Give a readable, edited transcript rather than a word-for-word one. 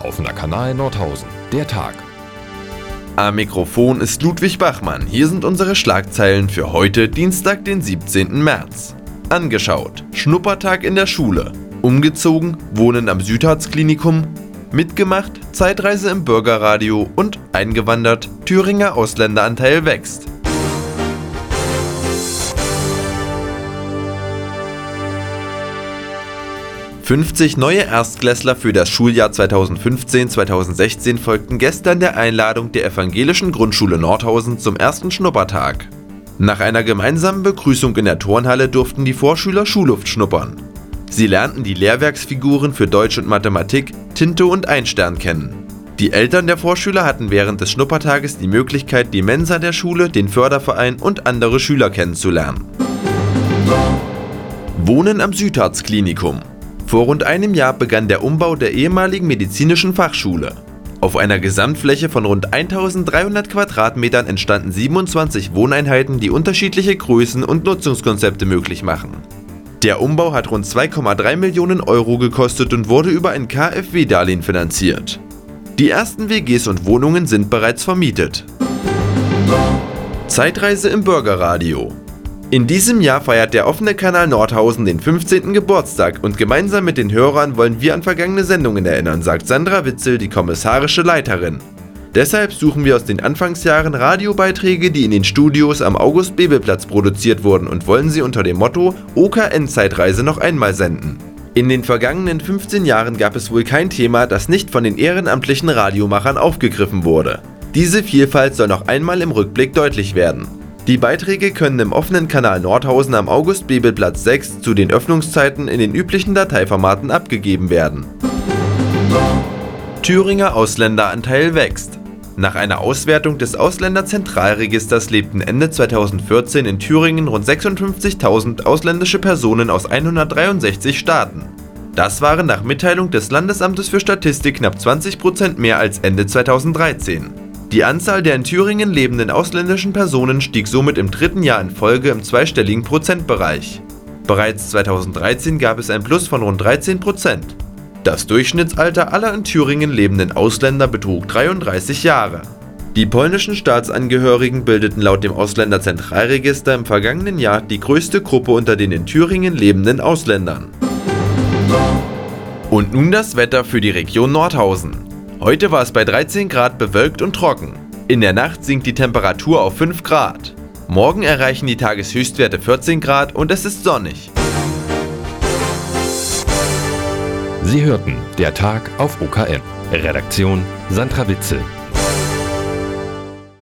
Offener Kanal Nordhausen, der Tag. Am Mikrofon ist Ludwig Bachmann. Hier sind unsere Schlagzeilen für heute, Dienstag, den 17. März. Angeschaut: Schnuppertag in der Schule. Umgezogen: Wohnen am Südharz-Klinikum. Mitgemacht: Zeitreise im Bürgerradio. Und eingewandert: Thüringer Ausländeranteil wächst. »50 neue Erstklässler für das Schuljahr 2015/2016 folgten gestern der Einladung der Evangelischen Grundschule Nordhausen zum ersten Schnuppertag. Nach einer gemeinsamen Begrüßung in der Turnhalle durften die Vorschüler Schulluft schnuppern. Sie lernten die Lehrwerksfiguren für Deutsch und Mathematik, Tinte und Einstern kennen. Die Eltern der Vorschüler hatten während des Schnuppertages die Möglichkeit, die Mensa der Schule, den Förderverein und andere Schüler kennenzulernen. Wohnen am Südharz-Klinikum. Vor rund einem Jahr begann der Umbau der ehemaligen medizinischen Fachschule. Auf einer Gesamtfläche von rund 1300 Quadratmetern entstanden 27 Wohneinheiten, die unterschiedliche Größen und Nutzungskonzepte möglich machen. Der Umbau hat rund 2,3 Millionen Euro gekostet und wurde über ein KfW-Darlehen finanziert. Die ersten WGs und Wohnungen sind bereits vermietet. Zeitreise im Bürgerradio. In diesem Jahr feiert der offene Kanal Nordhausen den 15. Geburtstag und gemeinsam mit den Hörern wollen wir an vergangene Sendungen erinnern, sagt Sandra Witzel, die kommissarische Leiterin. Deshalb suchen wir aus den Anfangsjahren Radiobeiträge, die in den Studios am August-Bebel-Platz produziert wurden, und wollen sie unter dem Motto OKN-Zeitreise noch einmal senden. In den vergangenen 15 Jahren gab es wohl kein Thema, das nicht von den ehrenamtlichen Radiomachern aufgegriffen wurde. Diese Vielfalt soll noch einmal im Rückblick deutlich werden. Die Beiträge können im offenen Kanal Nordhausen am August-Bebel-Platz 6 zu den Öffnungszeiten in den üblichen Dateiformaten abgegeben werden. Thüringer Ausländeranteil wächst. Nach einer Auswertung des Ausländerzentralregisters lebten Ende 2014 in Thüringen rund 56.000 ausländische Personen aus 163 Staaten. Das waren nach Mitteilung des Landesamtes für Statistik knapp 20% mehr als Ende 2013. Die Anzahl der in Thüringen lebenden ausländischen Personen stieg somit im dritten Jahr in Folge im zweistelligen Prozentbereich. Bereits 2013 gab es ein Plus von rund 13%. Das Durchschnittsalter aller in Thüringen lebenden Ausländer betrug 33 Jahre. Die polnischen Staatsangehörigen bildeten laut dem Ausländerzentralregister im vergangenen Jahr die größte Gruppe unter den in Thüringen lebenden Ausländern. Und nun das Wetter für die Region Nordhausen. Heute war es bei 13 Grad bewölkt und trocken. In der Nacht sinkt die Temperatur auf 5 Grad. Morgen erreichen die Tageshöchstwerte 14 Grad und es ist sonnig. Sie hörten der Tag auf OKN. Redaktion Sandra Witzel.